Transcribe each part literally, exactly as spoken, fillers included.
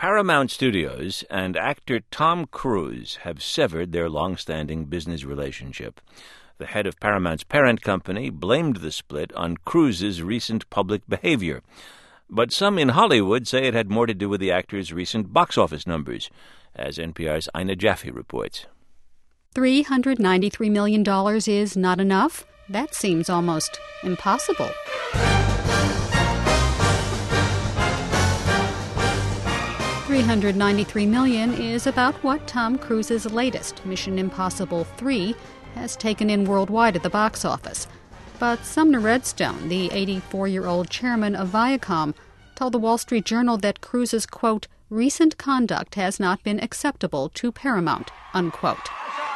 Paramount Studios and actor Tom Cruise have severed their long-standing business relationship. The head of Paramount's parent company blamed the split on Cruise's recent public behavior. But some in Hollywood say it had more to do with the actor's recent box office numbers, as N P R's Ina Jaffe reports. three hundred ninety-three million dollars is not enough? That seems almost impossible. three hundred ninety-three million dollars is about what Tom Cruise's latest, Mission Impossible three, has taken in worldwide at the box office. But Sumner Redstone, the eighty-four-year-old chairman of Viacom, told the Wall Street Journal that Cruise's, quote, recent conduct has not been acceptable to Paramount, unquote.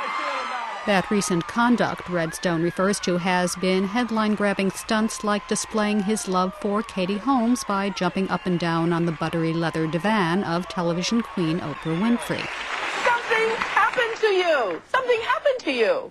That recent conduct, Redstone refers to, has been headline-grabbing stunts like displaying his love for Katie Holmes by jumping up and down on the buttery leather divan of television queen Oprah Winfrey. Something happened to you! Something happened to you!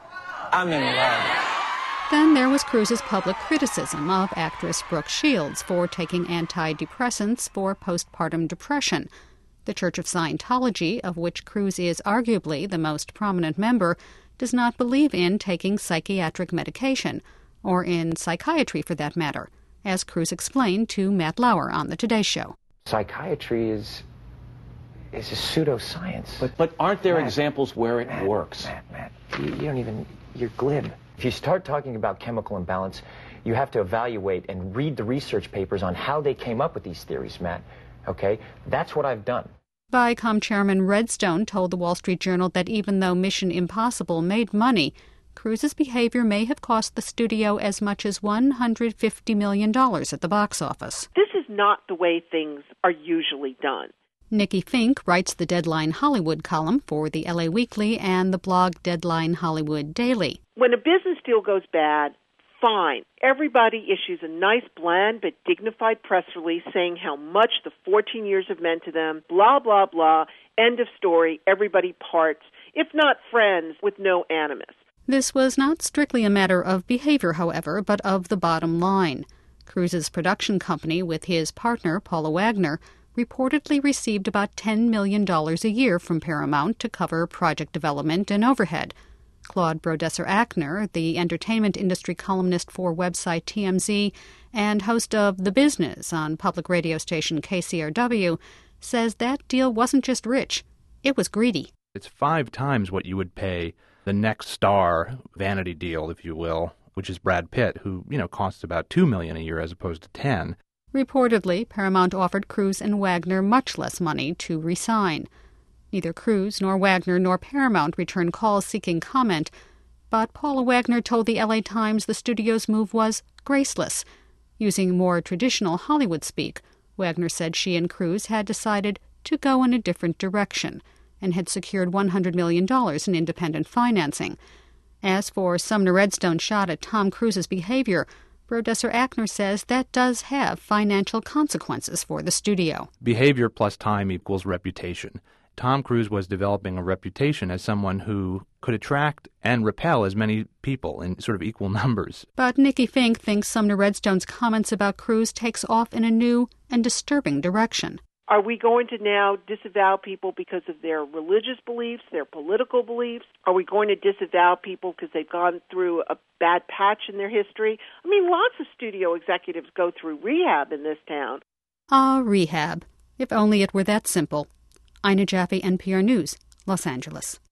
I'm in love. Then there was Cruise's public criticism of actress Brooke Shields for taking antidepressants for postpartum depression. The Church of Scientology, of which Cruise is arguably the most prominent member, does not believe in taking psychiatric medication, or in psychiatry for that matter, as Cruise explained to Matt Lauer on the Today Show. Psychiatry is is a pseudoscience. But but aren't there Matt, examples where it Matt, works? Matt, Matt, you, you don't even, you're glib. If you start talking about chemical imbalance, you have to evaluate and read the research papers on how they came up with these theories, Matt. Okay? That's what I've done. Viacom chairman Redstone told the Wall Street Journal that even though Mission Impossible made money, Cruise's behavior may have cost the studio as much as one hundred fifty million dollars at the box office. This is not the way things are usually done. Nikki Fink writes the Deadline Hollywood column for the L A Weekly and the blog Deadline Hollywood Daily. When a business deal goes bad, fine. Everybody issues a nice, bland, but dignified press release saying how much the fourteen years have meant to them, blah, blah, blah, end of story, everybody parts, if not friends, with no animus. This was not strictly a matter of behavior, however, but of the bottom line. Cruise's production company, with his partner, Paula Wagner, reportedly received about ten million dollars a year from Paramount to cover project development and overhead. Claude Brodesser-Akner, the entertainment industry columnist for website T M Z and host of The Business on public radio station K C R W, says that deal wasn't just rich, it was greedy. It's five times what you would pay the next star vanity deal, if you will, which is Brad Pitt, who, you know, costs about two million dollars a year as opposed to ten. Reportedly, Paramount offered Cruise and Wagner much less money to re-sign. Neither Cruise nor Wagner nor Paramount returned calls seeking comment, but Paula Wagner told the L A Times the studio's move was graceless. Using more traditional Hollywood speak, Wagner said she and Cruise had decided to go in a different direction and had secured one hundred million dollars in independent financing. As for Sumner Redstone's shot at Tom Cruise's behavior, Brodesser-Akner says that does have financial consequences for the studio. Behavior plus time equals reputation. Tom Cruise was developing a reputation as someone who could attract and repel as many people in sort of equal numbers. But Nikki Fink thinks Sumner Redstone's comments about Cruise takes off in a new and disturbing direction. Are we going to now disavow people because of their religious beliefs, their political beliefs? Are we going to disavow people because they've gone through a bad patch in their history? I mean, lots of studio executives go through rehab in this town. Ah, rehab. If only it were that simple. Ina Jaffe, N P R News, Los Angeles.